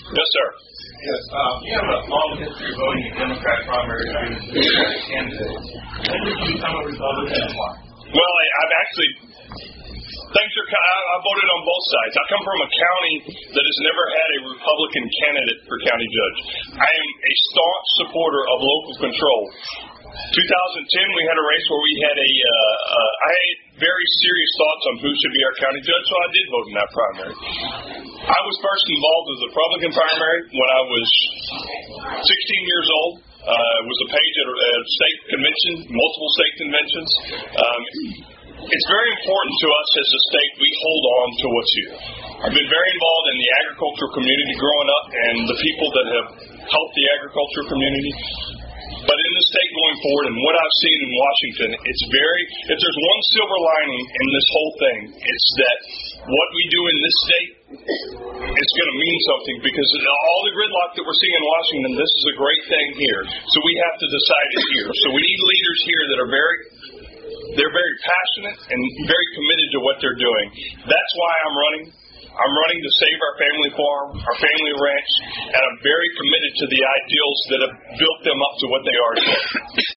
Yes, sir. Yes, you have a long history of voting in Democrat primaries for Democratic candidates. When did you become a Republican and why? Well, I've actually, I voted on both sides. I come from a county that has never had a Republican candidate for county judge. I am a staunch supporter of local control. 2010, we had a race where we had I had very serious thoughts on who should be our county judge, so I did vote in that primary. I was first involved with the Republican primary when I was 16 years old. Was a page at a state convention, multiple state conventions. It's very important to us as a state we hold on to what's here. I've been very involved in the agricultural community growing up and the people that have helped the agricultural community. But in the state going forward and what I've seen in Washington, if there's one silver lining in this whole thing, it's that what we do in this state is going to mean something, because all the gridlock that we're seeing in Washington, this is a great thing here. So we have to decide it here. So we need leaders here that are they're very passionate and very committed to what they're doing. That's why I'm running. I'm running to save our family farm, our family ranch, and I'm very committed to the ideals that have built them up to what they are today.